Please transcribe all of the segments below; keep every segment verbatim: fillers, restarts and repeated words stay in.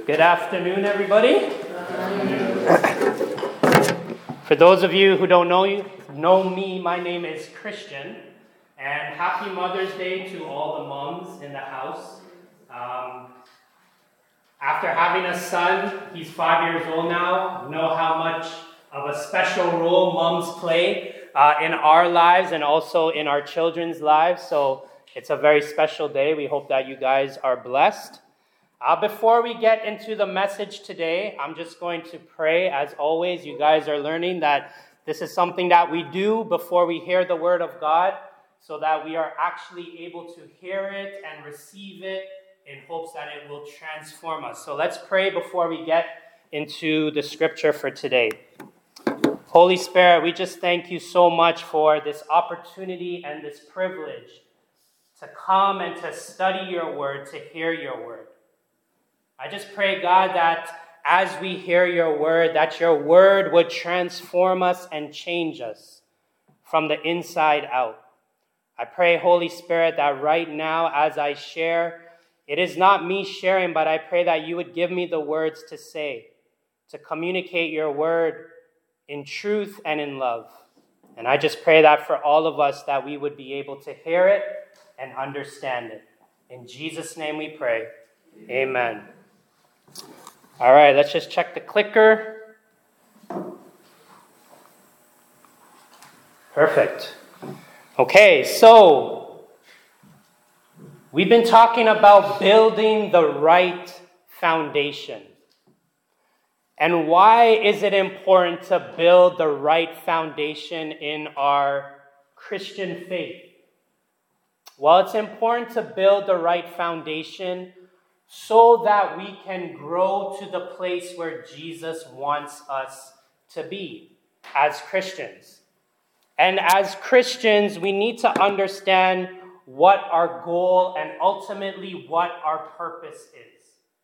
Good afternoon, everybody. For those of you who don't know you, know me, my name is Christian, and happy Mother's Day to all the moms in the house. Um, after having a son, he's five years old now, you know how much of a special role moms play uh, in our lives and also in our children's lives. So it's a very special day. We hope that you guys are blessed. Uh, before we get into the message today, I'm just going to pray. As always, you guys are learning that this is something that we do before we hear the word of God, so that we are actually able to hear it and receive it in hopes that it will transform us. So let's pray before we get into the scripture for today. Holy Spirit, we just thank you so much for this opportunity and this privilege to come and to study your word, to hear your word. I just pray, God, that as we hear your word, that your word would transform us and change us from the inside out. I pray, Holy Spirit, that right now as I share, it is not me sharing, but I pray that you would give me the words to say, to communicate your word in truth and in love. And I just pray that for all of us, that we would be able to hear it and understand it. In Jesus' name we pray. Amen. All right, let's just check the clicker. Perfect. Okay, so we've been talking about building the right foundation. And why is it important to build the right foundation in our Christian faith? Well, it's important to build the right foundation so that we can grow to the place where Jesus wants us to be as Christians. And as Christians, we need to understand what our goal and ultimately what our purpose is.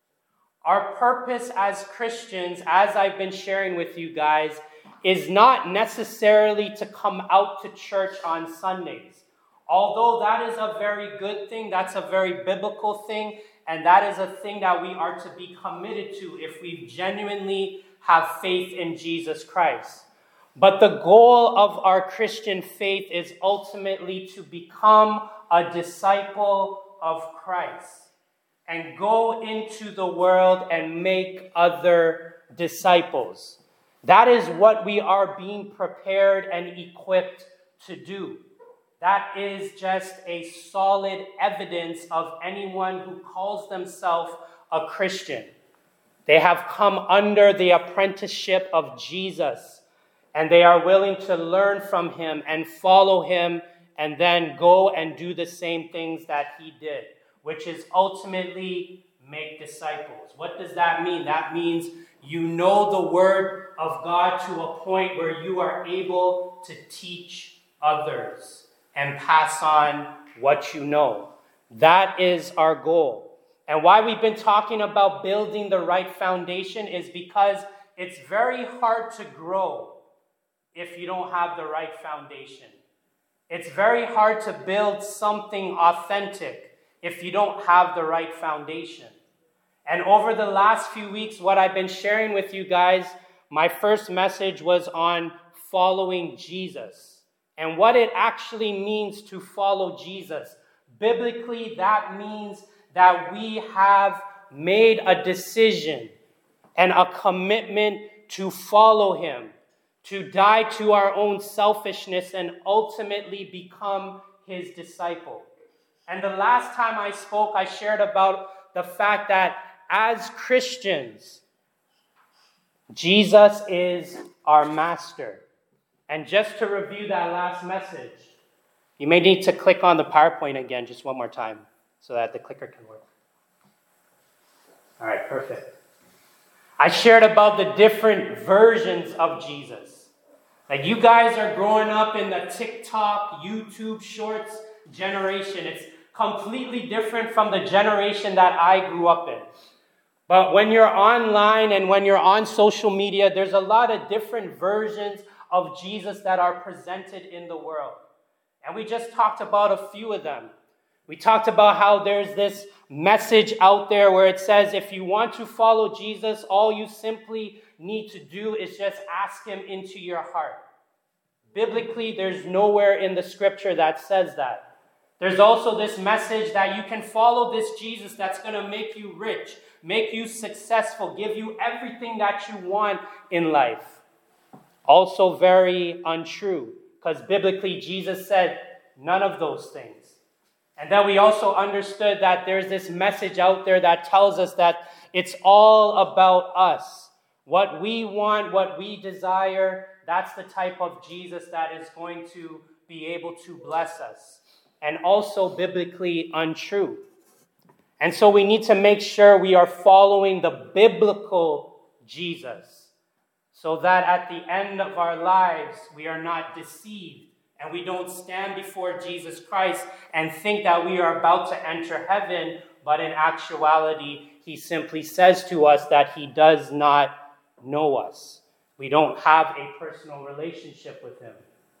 Our purpose as Christians, as I've been sharing with you guys, is not necessarily to come out to church on Sundays. Although that is a very good thing, that's a very biblical thing, and that is a thing that we are to be committed to if we genuinely have faith in Jesus Christ. But the goal of our Christian faith is ultimately to become a disciple of Christ and go into the world and make other disciples. That is what we are being prepared and equipped to do. That is just a solid evidence of anyone who calls themselves a Christian. They have come under the apprenticeship of Jesus, and they are willing to learn from him and follow him and then go and do the same things that he did, which is ultimately make disciples. What does that mean? That means you know the word of God to a point where you are able to teach others and pass on what you know. That is our goal. And why we've been talking about building the right foundation is because it's very hard to grow if you don't have the right foundation. It's very hard to build something authentic if you don't have the right foundation. And over the last few weeks, what I've been sharing with you guys, my first message was on following Jesus and what it actually means to follow Jesus. Biblically, that means that we have made a decision and a commitment to follow him, to die to our own selfishness and ultimately become his disciple. And the last time I spoke, I shared about the fact that as Christians, Jesus is our master. And just to review that last message, you may need to click on the PowerPoint again just one more time so that the clicker can work. All right, perfect. I shared about the different versions of Jesus. Like, you guys are growing up in the TikTok, YouTube Shorts generation. It's completely different from the generation that I grew up in. But when you're online and when you're on social media, there's a lot of different versions of Jesus that are presented in the world. And we just talked about a few of them. We talked about how there's this message out there where it says if you want to follow Jesus, all you simply need to do is just ask him into your heart. Biblically, there's nowhere in the scripture that says that. There's also this message that you can follow this Jesus that's going to make you rich, make you successful, give you everything that you want in life. Also very untrue, because biblically Jesus said none of those things. And then we also understood that there's this message out there that tells us that it's all about us. What we want, what we desire, that's the type of Jesus that is going to be able to bless us. And also biblically untrue. And so we need to make sure we are following the biblical Jesus, so that at the end of our lives, we are not deceived and we don't stand before Jesus Christ and think that we are about to enter heaven, but in actuality, he simply says to us that he does not know us. We don't have a personal relationship with him.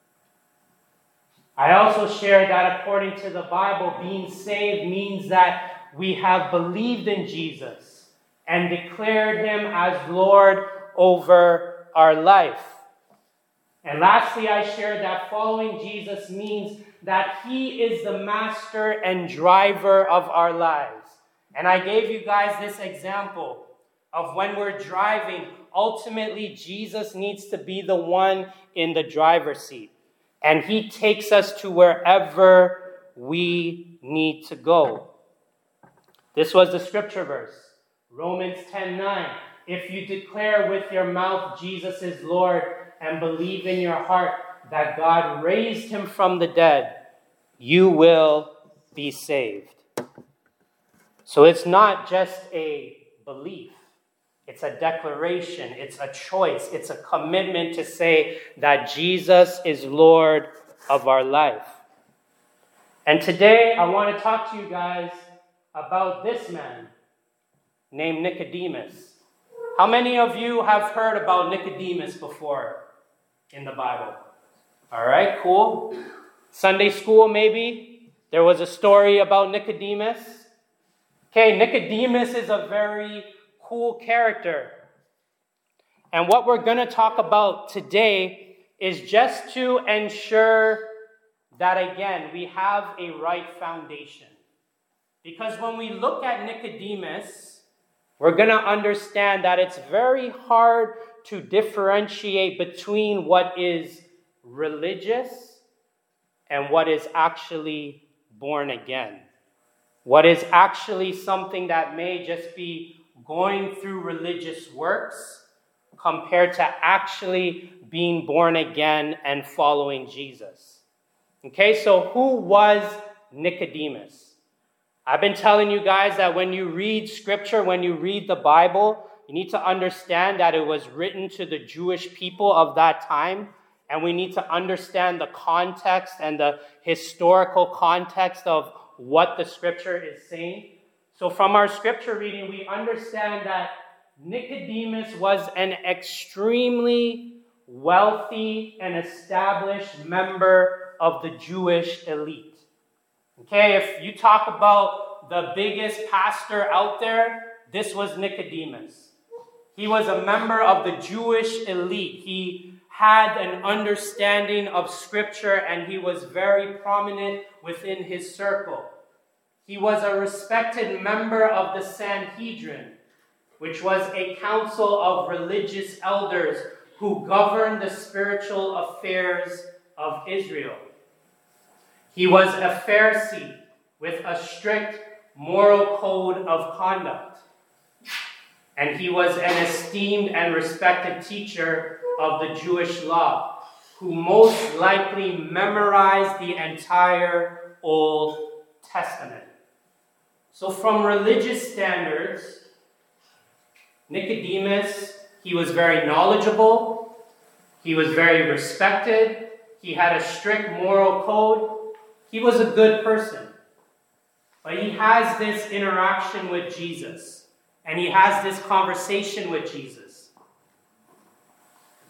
I also shared that according to the Bible, being saved means that we have believed in Jesus and declared him as Lord over our life. And lastly, I shared that following Jesus means that he is the master and driver of our lives. And I gave you guys this example of when we're driving, ultimately Jesus needs to be the one in the driver's seat. And he takes us to wherever we need to go. This was the scripture verse, Romans ten nine. If you declare with your mouth Jesus is Lord and believe in your heart that God raised him from the dead, you will be saved. So it's not just a belief. It's a declaration. It's a choice. It's a commitment to say that Jesus is Lord of our life. And today I want to talk to you guys about this man named Nicodemus. How many of you have heard about Nicodemus before in the Bible? All right, cool. Sunday school, maybe. There was a story about Nicodemus. Okay, Nicodemus is a very cool character. And what we're going to talk about today is just to ensure that, again, we have a right foundation. Because when we look at Nicodemus, we're going to understand that it's very hard to differentiate between what is religious and what is actually born again. What is actually something that may just be going through religious works compared to actually being born again and following Jesus. Okay, so who was Nicodemus? I've been telling you guys that when you read scripture, when you read the Bible, you need to understand that it was written to the Jewish people of that time, and we need to understand the context and the historical context of what the scripture is saying. So from our scripture reading, we understand that Nicodemus was an extremely wealthy and established member of the Jewish elite. Okay, if you talk about the biggest pastor out there, this was Nicodemus. He was a member of the Jewish elite. He had an understanding of scripture and he was very prominent within his circle. He was a respected member of the Sanhedrin, which was a council of religious elders who governed the spiritual affairs of Israel. He was a Pharisee with a strict moral code of conduct. And he was an esteemed and respected teacher of the Jewish law, who most likely memorized the entire Old Testament. So from religious standards, Nicodemus, he was very knowledgeable, he was very respected, he had a strict moral code, he was a good person. But he has this interaction with Jesus, and he has this conversation with Jesus.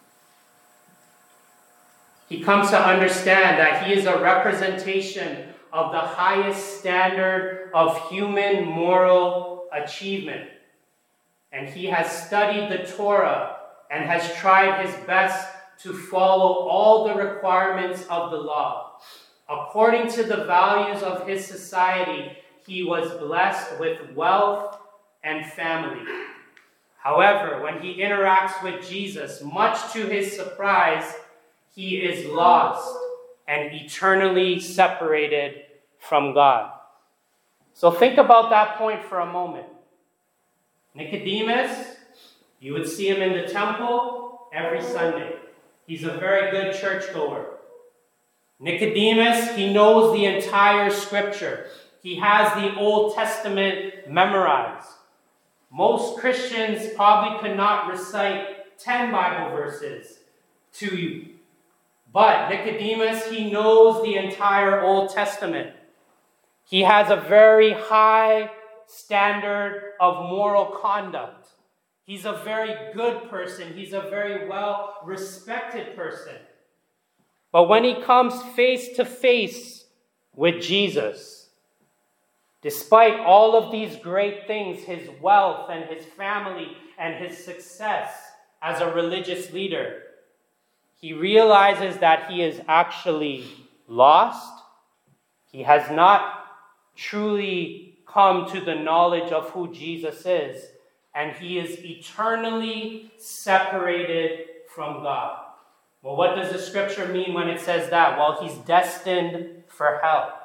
He comes to understand that he is a representation of the highest standard of human moral achievement. And he has studied the Torah and has tried his best to follow all the requirements of the law. According to the values of his society, he was blessed with wealth and family. However, when he interacts with Jesus, much to his surprise, he is lost and eternally separated from God. So think about that point for a moment. Nicodemus, you would see him in the temple every Sunday. He's a very good churchgoer. Nicodemus, he knows the entire scripture. He has the Old Testament memorized. Most Christians probably could not recite ten Bible verses to you. But Nicodemus, he knows the entire Old Testament. He has a very high standard of moral conduct. He's a very good person. He's a very well-respected person. But when he comes face to face with Jesus, despite all of these great things, his wealth and his family and his success as a religious leader, he realizes that he is actually lost. He has not truly come to the knowledge of who Jesus is, and he is eternally separated from God. Well, what does the scripture mean when it says that? Well, he's destined for hell.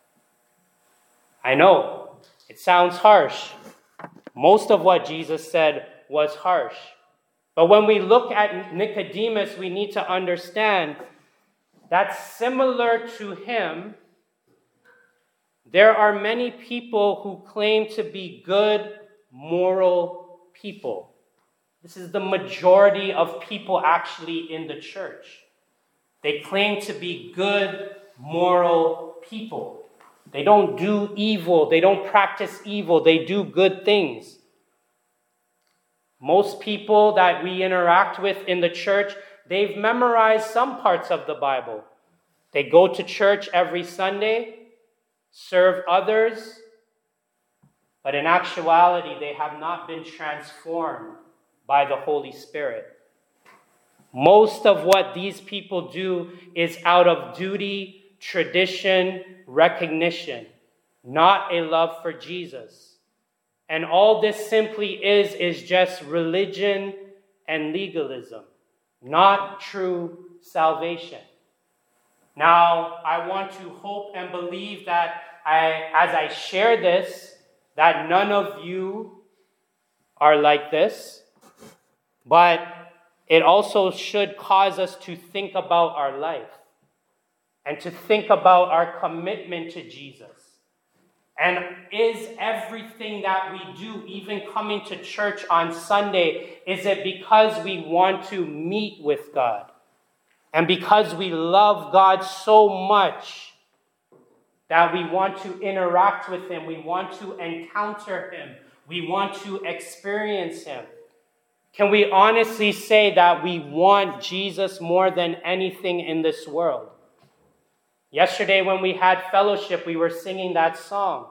I know, it sounds harsh. Most of what Jesus said was harsh. But when we look at Nicodemus, we need to understand that similar to him, there are many people who claim to be good, moral people. This is the majority of people actually in the church. They claim to be good, moral people. They don't do evil. They don't practice evil. They do good things. Most people that we interact with in the church, they've memorized some parts of the Bible. They go to church every Sunday, serve others, but in actuality, they have not been transformed by the Holy Spirit. Most of what these people do is out of duty, tradition, recognition, not a love for Jesus. And all this simply is, is just religion and legalism, not true salvation. Now, I want to hope and believe that I, as I share this, that none of you are like this, but it also should cause us to think about our life and to think about our commitment to Jesus. And is everything that we do, even coming to church on Sunday, is it because we want to meet with God? And because we love God so much that we want to interact with him, we want to encounter him, we want to experience him? Can we honestly say that we want Jesus more than anything in this world? Yesterday when we had fellowship, we were singing that song,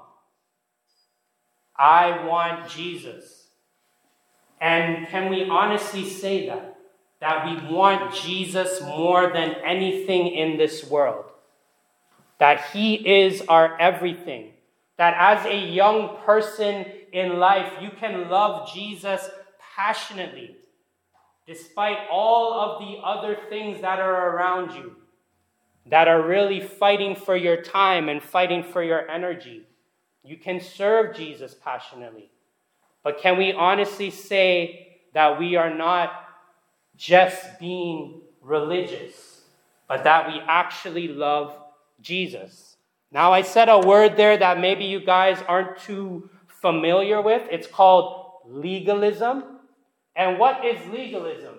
I want Jesus. And can we honestly say that? That we want Jesus more than anything in this world? That he is our everything? That as a young person in life, you can love Jesus passionately, despite all of the other things that are around you, that are really fighting for your time and fighting for your energy. You can serve Jesus passionately. But can we honestly say that we are not just being religious, but that we actually love Jesus? Now, I said a word there that maybe you guys aren't too familiar with. It's called legalism. And what is legalism?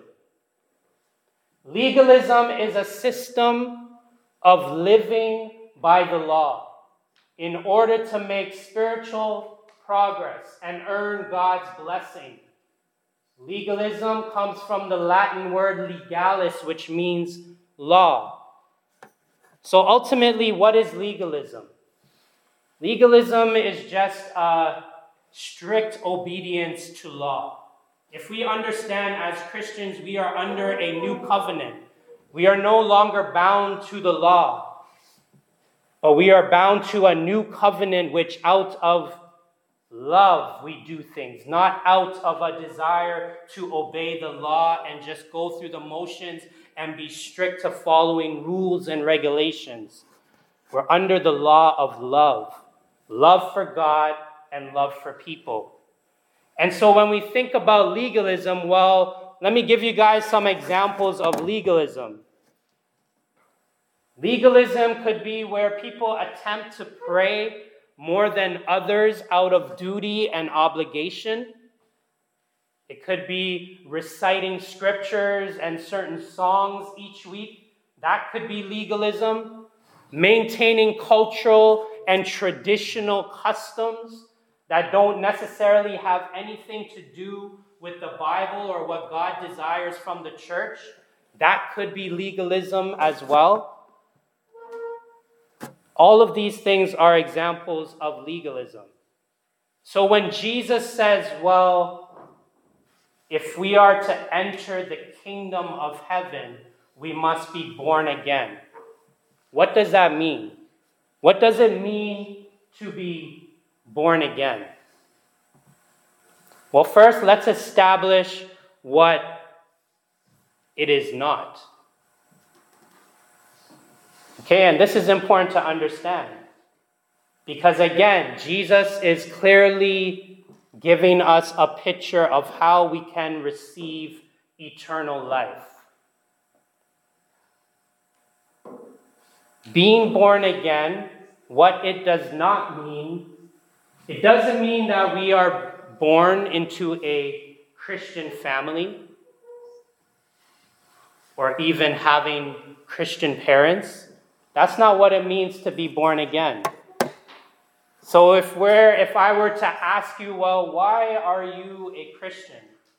Legalism is a system of living by the law in order to make spiritual progress and earn God's blessing. Legalism comes from the Latin word legalis, which means law. So ultimately, what is legalism? Legalism is just a strict obedience to law. If we understand as Christians we are under a new covenant, we are no longer bound to the law, but we are bound to a new covenant which out of love we do things, not out of a desire to obey the law and just go through the motions and be strict to following rules and regulations. We're under the law of love, love for God and love for people. And so when we think about legalism, well, let me give you guys some examples of legalism. Legalism could be where people attempt to pray more than others out of duty and obligation. It could be reciting scriptures and certain songs each week. That could be legalism. Maintaining cultural and traditional customs that don't necessarily have anything to do with the Bible or what God desires from the church. That could be legalism as well. All of these things are examples of legalism. So when Jesus says, well, if we are to enter the kingdom of heaven, we must be born again. What does that mean? What does it mean to be born again? Well, first, let's establish what it is not. Okay, and this is important to understand. Because again, Jesus is clearly giving us a picture of how we can receive eternal life. Being born again, what it does not mean, it doesn't mean that we are born into a Christian family or even having Christian parents. That's not what it means to be born again. So if we're, if I were to ask you, well, why are you a Christian?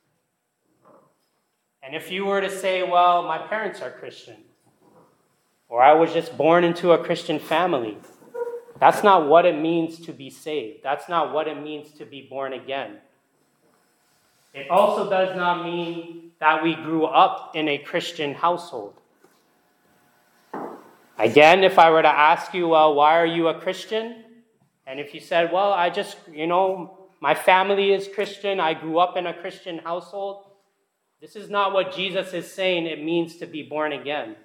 And if you were to say, well, my parents are Christian, or I was just born into a Christian family, that's not what it means to be saved. That's not what it means to be born again. It also does not mean that we grew up in a Christian household. Again, if I were to ask you, well, why are you a Christian? And if you said, well, I just, you know, my family is Christian, I grew up in a Christian household, this is not what Jesus is saying it means to be born again.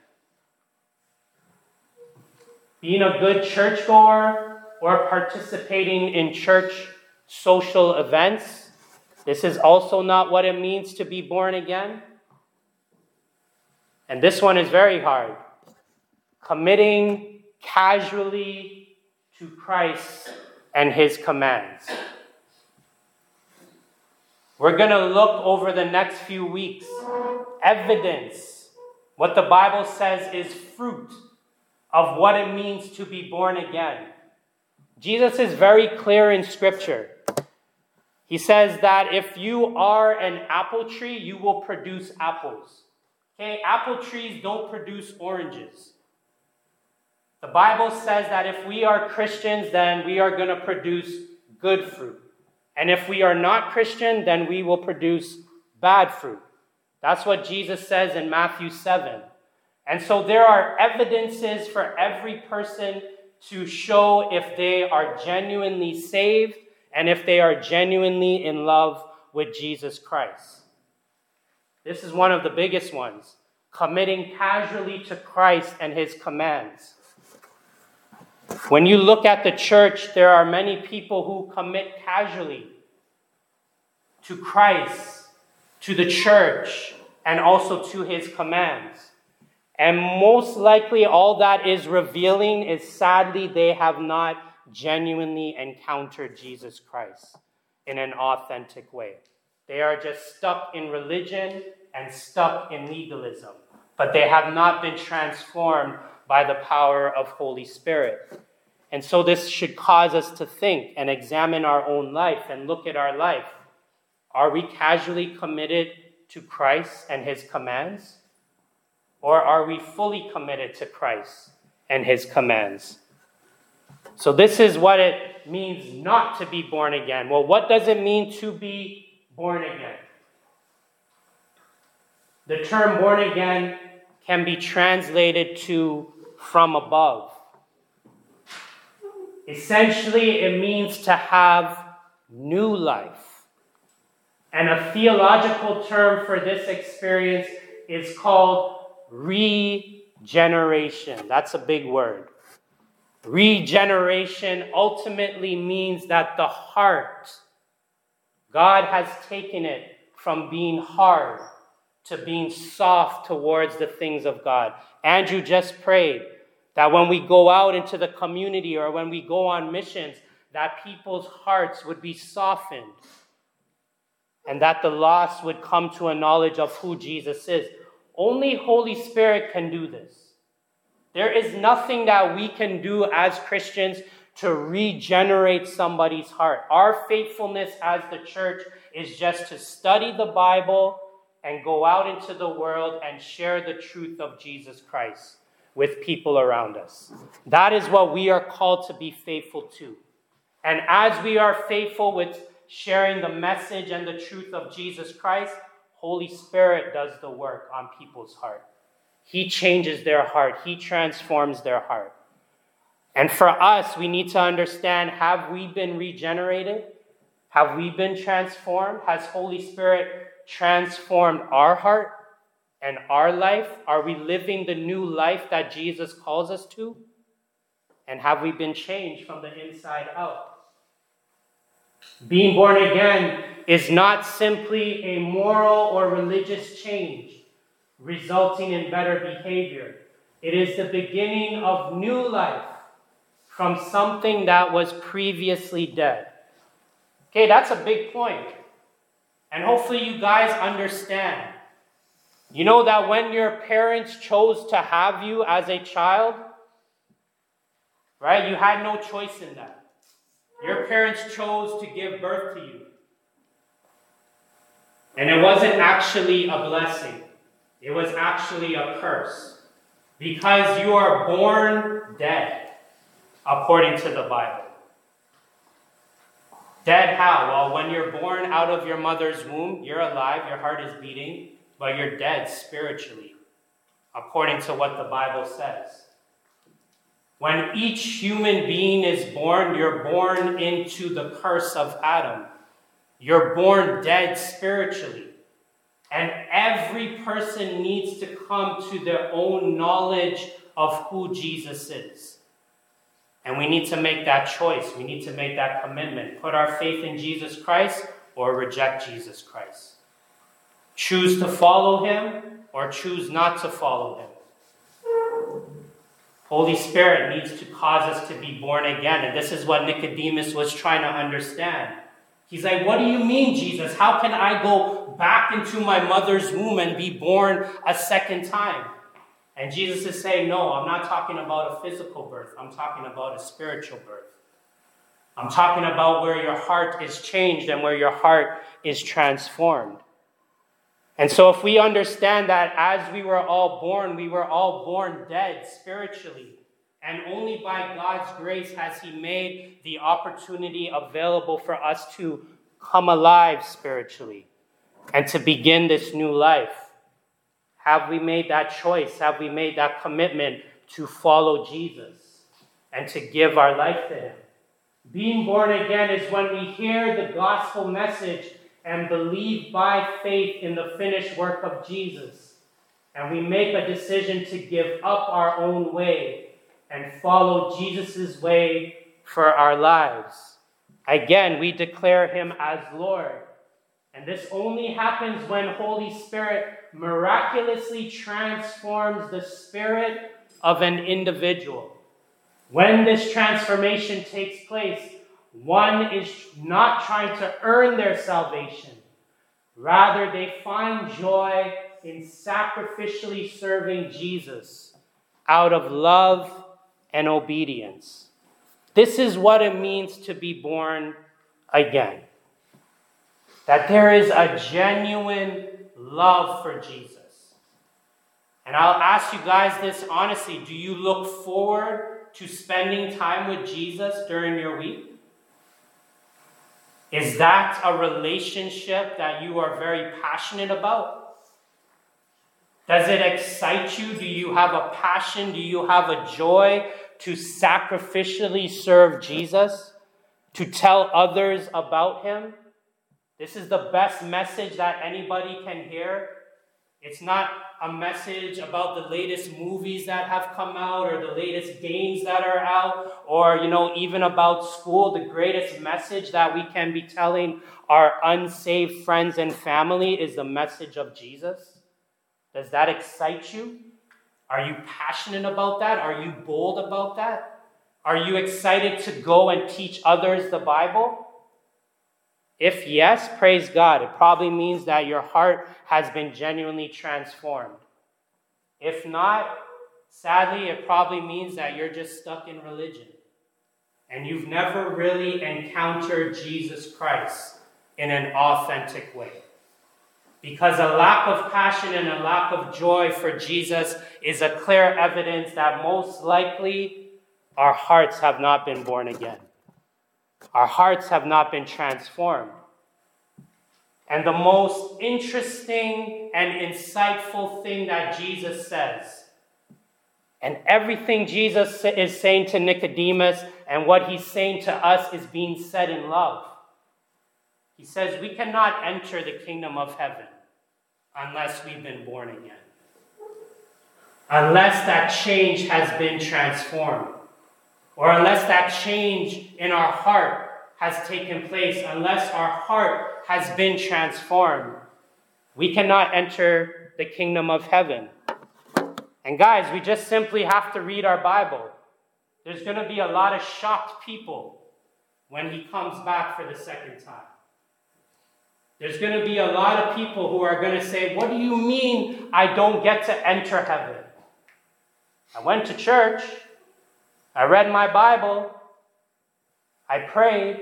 Being a good churchgoer or participating in church social events, this is also not what it means to be born again. And this one is very hard. Committing casually to Christ and his commands. We're going to look over the next few weeks, evidence, what the Bible says is fruit of what it means to be born again. Jesus is very clear in Scripture. He says that if you are an apple tree, you will produce apples. Okay, apple trees don't produce oranges. The Bible says that if we are Christians, then we are going to produce good fruit. And if we are not Christian, then we will produce bad fruit. That's what Jesus says in Matthew seven. And so there are evidences for every person to show if they are genuinely saved and if they are genuinely in love with Jesus Christ. This is one of the biggest ones. Committing casually to Christ and his commands. When you look at the church, there are many people who commit casually to Christ, to the church, and also to his commands. And most likely all that is revealing is sadly they have not genuinely encountered Jesus Christ in an authentic way. They are just stuck in religion and stuck in legalism, but they have not been transformed by the power of Holy Spirit. And so this should cause us to think and examine our own life and look at our life. Are we casually committed to Christ and his commands? Or are we fully committed to Christ and his commands? So this is what it means not to be born again. Well, what does it mean to be born again? The term born again can be translated to from above. Essentially, it means to have new life. And a theological term for this experience is called regeneration. That's a big word. Regeneration ultimately means that the heart, God has taken it from being hard to being soft towards the things of God. Andrew just prayed that when we go out into the community or when we go on missions, that people's hearts would be softened and that the lost would come to a knowledge of who Jesus is. Only Holy Spirit can do this. There is nothing that we can do as Christians to regenerate somebody's heart. Our faithfulness as the church is just to study the Bible and go out into the world and share the truth of Jesus Christ with people around us. That is what we are called to be faithful to. And as we are faithful with sharing the message and the truth of Jesus Christ, Holy Spirit does the work on people's heart. He changes their heart. He transforms their heart. And for us, we need to understand, have we been regenerated? Have we been transformed? Has Holy Spirit transformed our heart and our life? Are we living the new life that Jesus calls us to? And have we been changed from the inside out? Being born again is not simply a moral or religious change resulting in better behavior. It is the beginning of new life from something that was previously dead. Okay, that's a big point. And hopefully you guys understand. You know that when your parents chose to have you as a child, right, you had no choice in that. Your parents chose to give birth to you. And it wasn't actually a blessing. It was actually a curse. Because you are born dead, according to the Bible. Dead how? Well, when you're born out of your mother's womb, you're alive, your heart is beating, but you're dead spiritually, according to what the Bible says. When each human being is born, you're born into the curse of Adam. You're born dead spiritually. And every person needs to come to their own knowledge of who Jesus is. And we need to make that choice. We need to make that commitment. Put our faith in Jesus Christ or reject Jesus Christ. Choose to follow him or choose not to follow him. Holy Spirit needs to cause us to be born again. And this is what Nicodemus was trying to understand. He's like, what do you mean, Jesus? How can I go back into my mother's womb and be born a second time? And Jesus is saying, no, I'm not talking about a physical birth. I'm talking about a spiritual birth. I'm talking about where your heart is changed and where your heart is transformed. And so if we understand that as we were all born, we were all born dead spiritually, and only by God's grace has he made the opportunity available for us to come alive spiritually and to begin this new life. Have we made that choice? Have we made that commitment to follow Jesus and to give our life to him? Being born again is when we hear the gospel message and believe by faith in the finished work of Jesus. And we make a decision to give up our own way and follow Jesus' way for our lives. Again, we declare him as Lord. And this only happens when Holy Spirit miraculously transforms the spirit of an individual. When this transformation takes place, one is not trying to earn their salvation. Rather, they find joy in sacrificially serving Jesus out of love and obedience. This is what it means to be born again. That there is a genuine love for Jesus. And I'll ask you guys this honestly. Do you look forward to spending time with Jesus during your week? Is that a relationship that you are very passionate about? Does it excite you? Do you have a passion? Do you have a joy to sacrificially serve Jesus? To tell others about him? This is the best message that anybody can hear. It's not a message about the latest movies that have come out or the latest games that are out or, you know, even about school. The greatest message that we can be telling our unsaved friends and family is the message of Jesus. Does that excite you? Are you passionate about that? Are you bold about that? Are you excited to go and teach others the Bible? If yes, praise God. It probably means that your heart has been genuinely transformed. If not, sadly, it probably means that you're just stuck in religion. And you've never really encountered Jesus Christ in an authentic way. Because a lack of passion and a lack of joy for Jesus is a clear evidence that most likely our hearts have not been born again. Our hearts have not been transformed. And the most interesting and insightful thing that Jesus says, and everything Jesus is saying to Nicodemus and what he's saying to us is being said in love. He says we cannot enter the kingdom of heaven unless we've been born again. Unless that change has been transformed. Or unless that change in our heart has taken place, unless our heart has been transformed, we cannot enter the kingdom of heaven. And guys, we just simply have to read our Bible. There's going to be a lot of shocked people when he comes back for the second time. There's going to be a lot of people who are going to say, what do you mean I don't get to enter heaven? I went to church. I read my Bible. I prayed.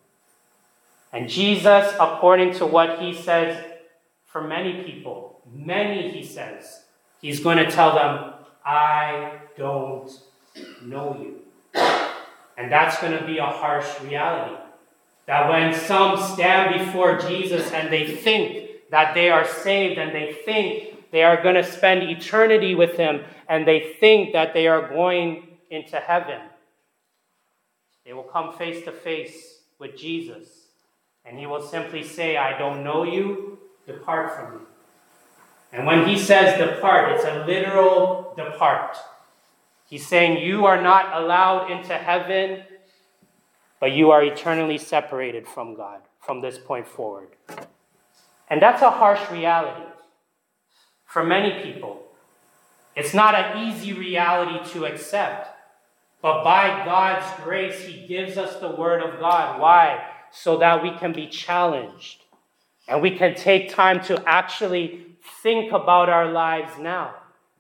And Jesus, according to what he says, for many people, many, he says, he's going to tell them, I don't know you. And that's going to be a harsh reality. That when some stand before Jesus and they think that they are saved and they think they are going to spend eternity with him and they think that they are going into heaven, they will come face to face with Jesus. And he will simply say, I don't know you, depart from me. And when he says depart, it's a literal depart. He's saying you are not allowed into heaven, but you are eternally separated from God from this point forward. And that's a harsh reality for many people. It's not an easy reality to accept. But by God's grace, he gives us the word of God. Why? So that we can be challenged. And we can take time to actually think about our lives now.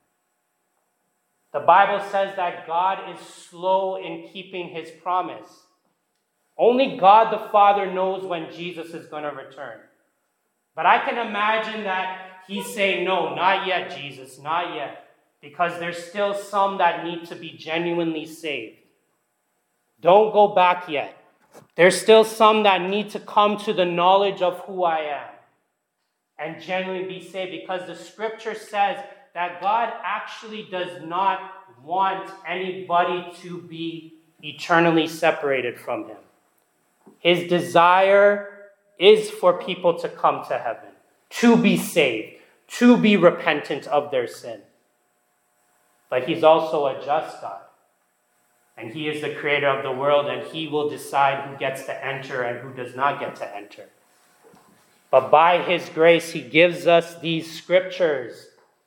The Bible says that God is slow in keeping his promise. Only God the Father knows when Jesus is going to return. But I can imagine that he's saying, no, not yet, Jesus, not yet. Because there's still some that need to be genuinely saved. Don't go back yet. There's still some that need to come to the knowledge of who I am and genuinely be saved. Because the scripture says that God actually does not want anybody to be eternally separated from him. His desire is for people to come to heaven, to be saved, to be repentant of their sin. But he's also a just God. And he is the creator of the world, and he will decide who gets to enter and who does not get to enter. But by his grace, he gives us these scriptures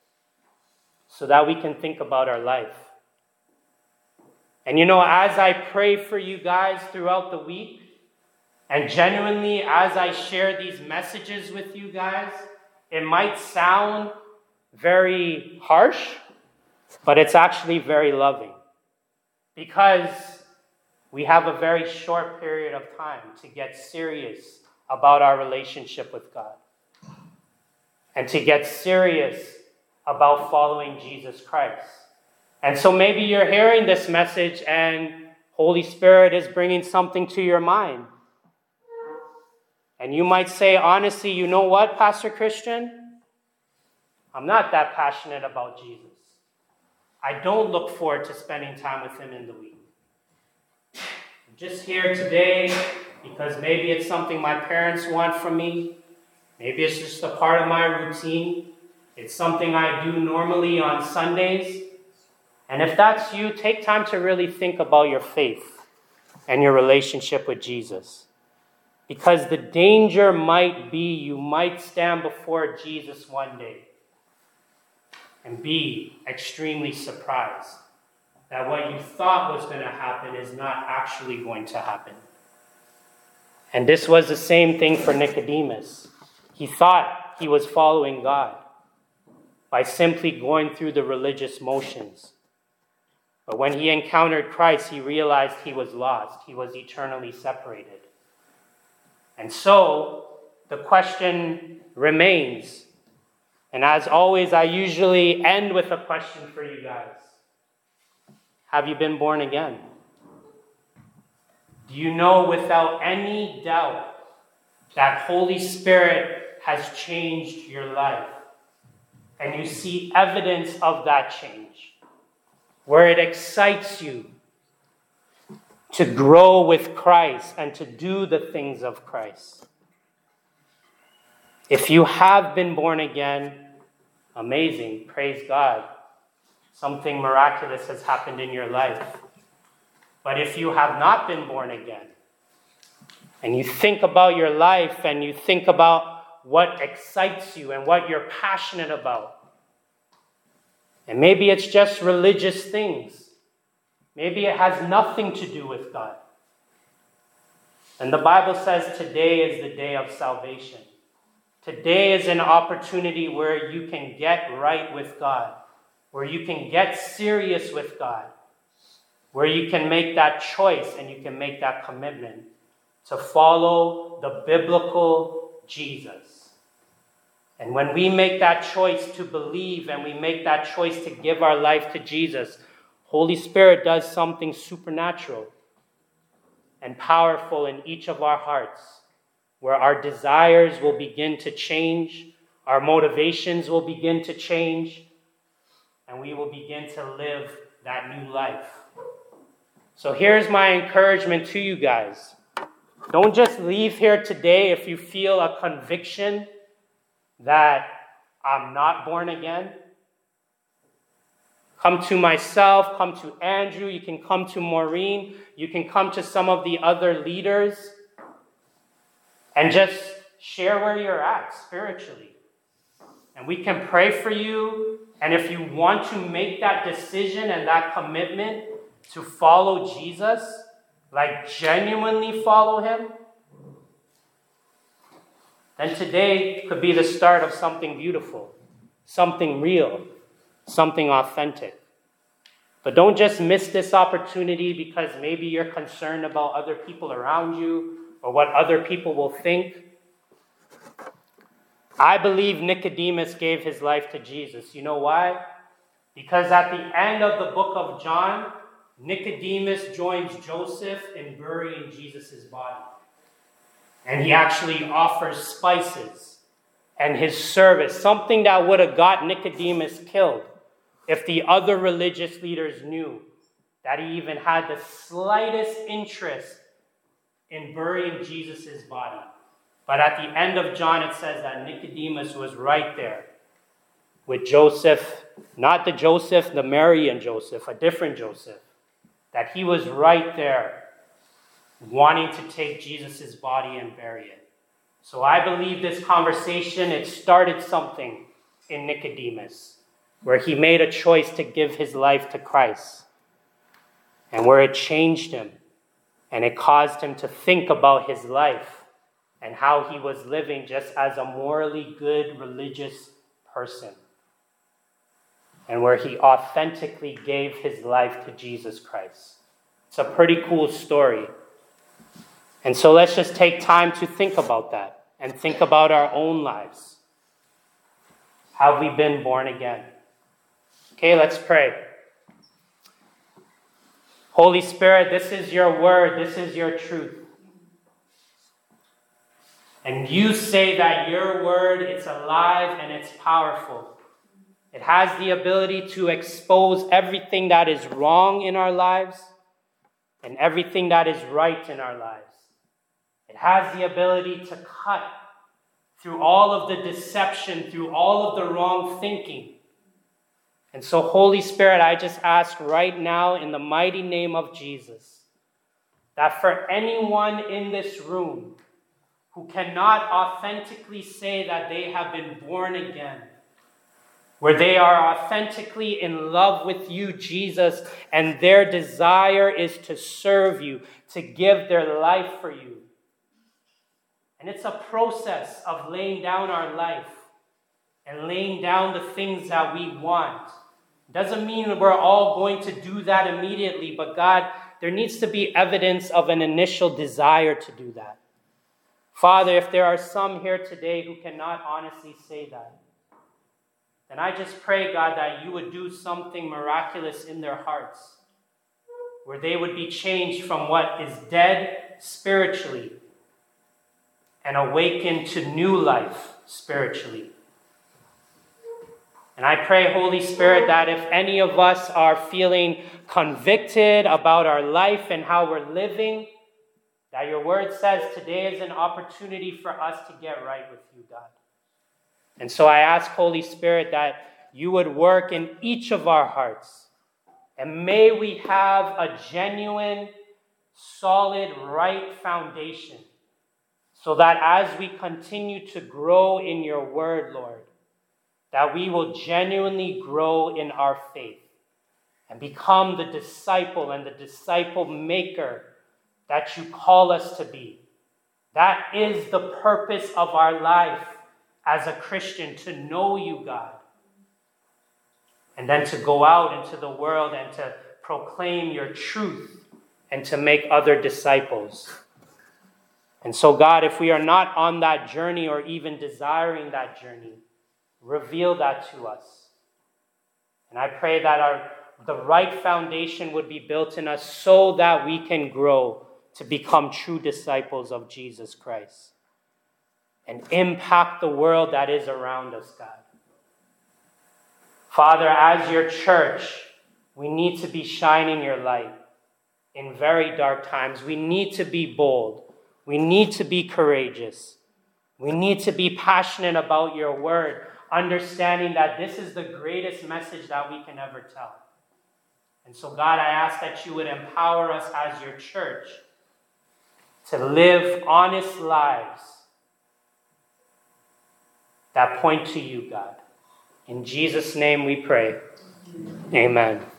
so that we can think about our life. And you know, as I pray for you guys throughout the week, and genuinely as I share these messages with you guys, it might sound very harsh, but it's actually very loving. Because we have a very short period of time to get serious about our relationship with God. And to get serious about following Jesus Christ. And so maybe you're hearing this message and Holy Spirit is bringing something to your mind. And you might say, honestly, you know what, Pastor Christian? I'm not that passionate about Jesus. I don't look forward to spending time with him in the week. I'm just here today because maybe it's something my parents want from me. Maybe it's just a part of my routine. It's something I do normally on Sundays. And if that's you, take time to really think about your faith and your relationship with Jesus. Because the danger might be you might stand before Jesus one day and be extremely surprised that what you thought was going to happen is not actually going to happen. And this was the same thing for Nicodemus. He thought he was following God by simply going through the religious motions. But when he encountered Christ, he realized he was lost. He was eternally separated. And so, the question remains. And as always, I usually end with a question for you guys. Have you been born again? Do you know without any doubt that Holy Spirit has changed your life? And you see evidence of that change, where it excites you to grow with Christ and to do the things of Christ. If you have been born again, amazing, praise God. Something miraculous has happened in your life. But if you have not been born again, and you think about your life and you think about what excites you and what you're passionate about, and maybe it's just religious things, maybe it has nothing to do with God. And the Bible says today is the day of salvation. Today is an opportunity where you can get right with God, where you can get serious with God, where you can make that choice and you can make that commitment to follow the biblical Jesus. And when we make that choice to believe and we make that choice to give our life to Jesus, Holy Spirit does something supernatural and powerful in each of our hearts, where our desires will begin to change, our motivations will begin to change, and we will begin to live that new life. So here's my encouragement to you guys. Don't just leave here today if you feel a conviction that I'm not born again. Come to myself, come to Andrew, you can come to Maureen, you can come to some of the other leaders and just share where you're at spiritually. And we can pray for you. And if you want to make that decision and that commitment to follow Jesus, like genuinely follow him, then today could be the start of something beautiful, something real, something authentic. But don't just miss this opportunity because maybe you're concerned about other people around you or what other people will think. I believe Nicodemus gave his life to Jesus. You know why? Because at the end of the book of John, Nicodemus joins Joseph in burying Jesus' body. And he actually offers spices and his service, something that would have got Nicodemus killed if the other religious leaders knew that he even had the slightest interest in burying Jesus' body. But at the end of John, it says that Nicodemus was right there with Joseph, not the Joseph, the Mary and Joseph, a different Joseph, that he was right there wanting to take Jesus' body and bury it. So I believe this conversation, it started something in Nicodemus, where he made a choice to give his life to Christ, and where it changed him, and it caused him to think about his life and how he was living just as a morally good religious person, and where he authentically gave his life to Jesus Christ. It's a pretty cool story. And so let's just take time to think about that and think about our own lives. Have we been born again? Okay, let's pray. Holy Spirit, this is your word. This is your truth. And you say that your word is alive and it's powerful. It has the ability to expose everything that is wrong in our lives and everything that is right in our lives. It has the ability to cut through all of the deception, through all of the wrong thinking. And so, Holy Spirit, I just ask right now in the mighty name of Jesus that for anyone in this room who cannot authentically say that they have been born again, where they are authentically in love with you, Jesus, and their desire is to serve you, to give their life for you. And it's a process of laying down our life and laying down the things that we want. Doesn't mean we're all going to do that immediately, but God, there needs to be evidence of an initial desire to do that. Father, if there are some here today who cannot honestly say that, then I just pray, God, that you would do something miraculous in their hearts, where they would be changed from what is dead spiritually and awakened to new life spiritually. And I pray, Holy Spirit, that if any of us are feeling convicted about our life and how we're living, that your word says today is an opportunity for us to get right with you, God. And so I ask, Holy Spirit, that you would work in each of our hearts. And may we have a genuine, solid, right foundation, so that as we continue to grow in your word, Lord, that we will genuinely grow in our faith and become the disciple and the disciple maker that you call us to be. That is the purpose of our life as a Christian, to know you, God, and then to go out into the world and to proclaim your truth and to make other disciples. And so, God, if we are not on that journey or even desiring that journey, reveal that to us. And I pray that our the right foundation would be built in us so that we can grow to become true disciples of Jesus Christ and impact the world that is around us, God. Father, as your church, we need to be shining your light in very dark times. We need to be bold. We need to be courageous. We need to be passionate about your word, understanding that this is the greatest message that we can ever tell. And so, God, I ask that you would empower us as your church to live honest lives that point to you, God. In Jesus' name we pray. Amen.